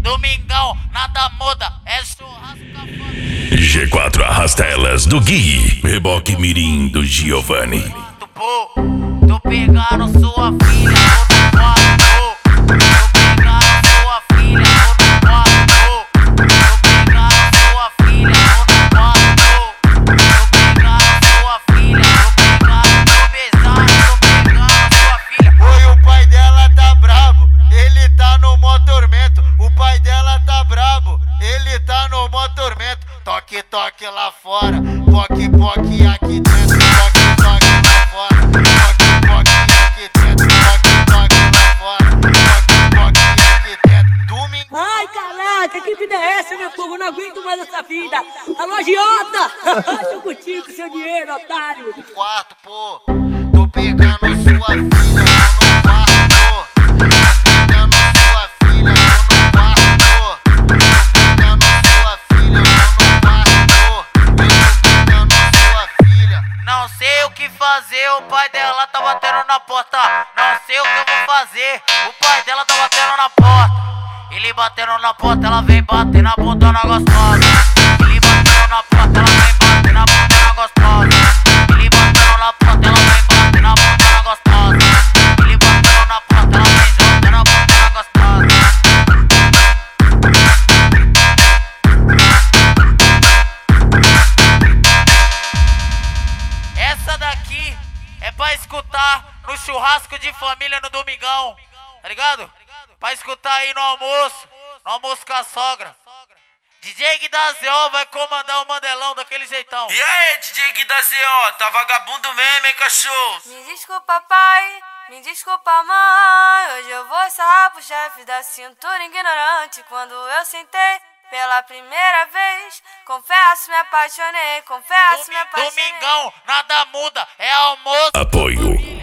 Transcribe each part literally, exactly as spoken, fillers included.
Domingão, nada muda, é churrasco com a família. G quatro arrasta elas do Gui, reboque mirim do Giovanni. Pô, tô pegando sua filha, tô no quarto. Tô pegando sua filha, tô no quarto. Tô pegando sua filha, tô no quarto. Tô pegando sua filha, tô pegando, tô beijando, tô pegando sua filha. Oi, o pai dela tá brabo, ele tá no mó tormento. O pai dela tá brabo, ele tá no mó tormento. Toque, toque lá fora, poque, poque aqui dentro. Toque, toque lá fora, poque, poque aqui dentro. Toque, toque lá fora, poque, poque aqui dentro. Domingo. Ai, caraca, que vida é essa, meu povo? Não aguento mais essa vida. Alô, agiota! Tô contigo com seu dinheiro, otário. Quarto, pô, tô pegando sua filha, tô no quarto. Tô pegando sua filha, tô no quarto. Tô pegando sua filha, tô no quarto. Tô pegando sua filha. Não sei o que fazer, o pai dela tá batendo na porta. Não sei o que eu vou fazer, o pai dela tá batendo na porta. Ele batendo na porta, ela vem bater na bunda na gostosa. Ele batendo na porta, ela vem bater na bunda na gostosa. Ele batendo na porta, ela vem bater na bunda na gostosa. Ele batendo na porta, ela vem jogando na bunda na gostosa. Essa daqui é pra escutar no churrasco de família no domingão, tá ligado? Pra escutar aí no almoço, no almoço com a sogra. D J Gui da Z O vai comandar o Mandelão daquele jeitão. E aí, D J Gui da Z O, tá vagabundo mesmo, hein, cachorro? Me desculpa, pai, me desculpa, mãe. Hoje eu vou sarrar pro chefe da cintura ignorante. Quando eu sentei pela primeira vez, confesso, me apaixonei, confesso, me apaixonei. Domingão, nada muda, é almoço. Apoio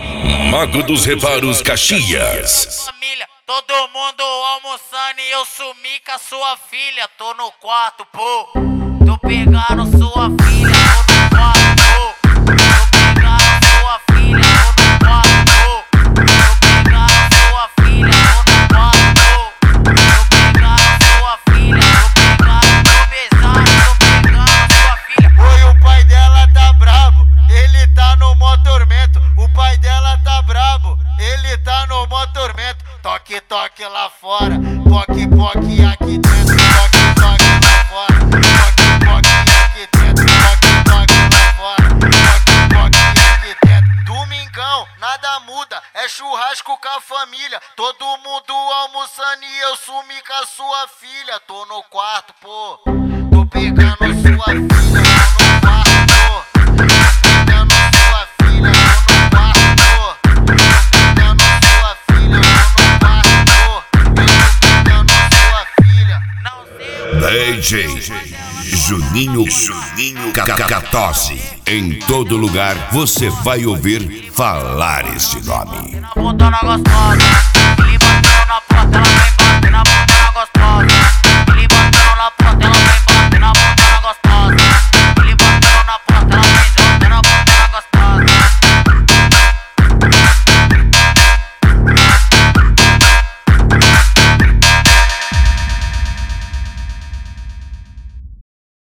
Mago dos Reparos Caxias. Família, todo mundo almoçando e eu sumi com a sua filha. Tô no quarto, pô, tô pegando sua filha, tô no quarto. Tô pegando sua filha, tô no quarto. Tô pegando sua filha, tô no quarto. Tô pegando sua filha, tô pegando, tô beijando, tô pegando sua filha. Oi, o pai dela tá brabo, ele tá no mó tormento. O pai dela tá brabo, ele tá no mó tormento. Toque, toque lá fora, poque, poque aqui dentro. Toque, toque lá fora, poque, poque aqui dentro. Toque, toque lá fora, poque, poque aqui dentro. Domingão, nada muda, é churrasco com a família. Todo mundo almoçando e eu sumi com a sua filha. Tô no quarto, pô, tô pegando sua filha, tô no quarto. Tô pegando sua filha, tô no quarto. Tô pegando sua filha, tô no quarto. Tô pegando sua filha. Não sei o D J Juninho Juninho Cacatose. Em todo lugar você vai ouvir falar este nome. na bunda na gostosa. Ele bateu na porta, ela vem bater na bunda